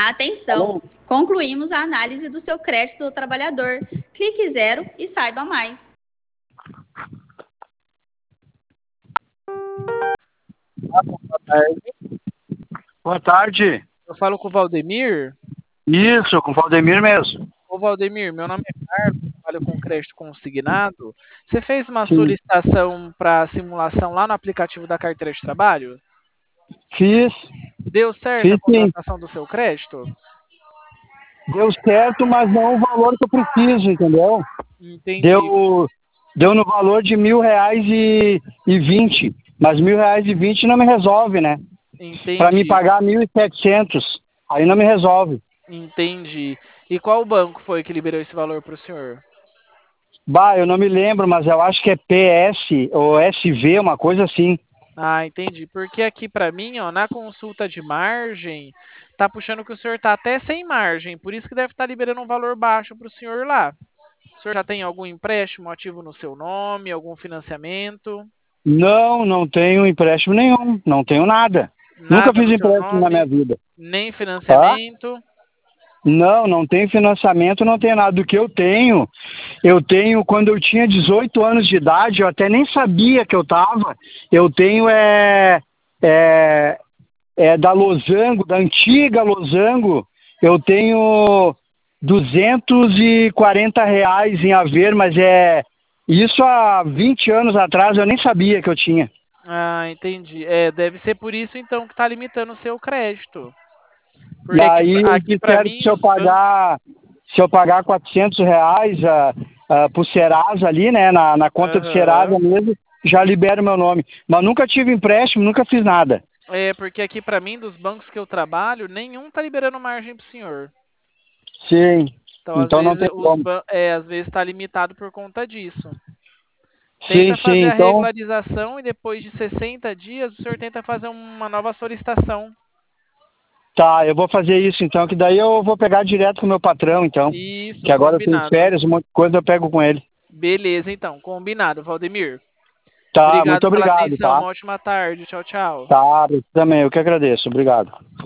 Atenção! Concluímos a análise do seu crédito do trabalhador. Clique zero e saiba mais. Boa tarde. Boa tarde. Eu falo com o Valdemir? Isso, com o Valdemir mesmo. Ô, Valdemir, meu nome é Carlos, trabalho com crédito consignado. Você fez uma Sim. solicitação para simulação lá no aplicativo da carteira de trabalho? Fiz Deu certo a sim. contratação do seu crédito? Deu certo, mas não o valor que eu preciso, entendeu? Entendi, Deu no valor de R$ 1.020, mas R$ 1.020 não me resolve, né? Para me entendi, pagar 1.700, aí não me resolve. entendi. E qual banco foi que liberou esse valor para o senhor? Bah, eu não me lembro, mas eu acho que é PS ou SV, uma coisa assim. Ah, entendi. Porque aqui para mim, ó, na consulta de margem, tá puxando que o senhor tá até sem margem, por isso que deve estar liberando um valor baixo para o senhor lá. O senhor já tem algum empréstimo ativo no seu nome, algum financiamento? Não, não tenho empréstimo nenhum, não tenho nada. Nunca Nada fiz no seu empréstimo na minha nome, vida. nem Tá? financiamento? Não, não tem financiamento, não tem nada. Do que eu tenho quando eu tinha 18 anos de idade, eu até nem sabia que eu tava. Eu tenho da Losango, da antiga Losango, eu tenho R$ 240 em haver, mas isso há 20 anos atrás eu nem sabia que eu tinha. Ah, entendi. É, deve ser por isso então que está limitando o seu crédito. E Porque aí eles aqui para disseram que mim os bancos. se eu pagar R$ 400 pro Serasa ali, né, na conta do Aham. Serasa mesmo, já libera o meu nome. Mas nunca tive empréstimo, nunca fiz nada. É, porque aqui para mim, dos bancos que eu trabalho, nenhum tá liberando margem para o senhor. Sim, Então, então não tem como. às vezes está limitado por conta disso. Sim, Tenta sim, fazer a então regularização e depois de 60 dias o senhor tenta fazer uma nova solicitação. tá, eu vou fazer isso então, que daí eu vou pegar direto com o meu patrão, então. Isso, Que agora eu tenho combinado. férias, um monte de coisa eu pego com ele. Beleza, então, combinado, Valdemir. Tá, muito Obrigado pela obrigado, atenção, tá? uma ótima tarde. Tchau, tchau. Tá, eu também, eu que agradeço, obrigado.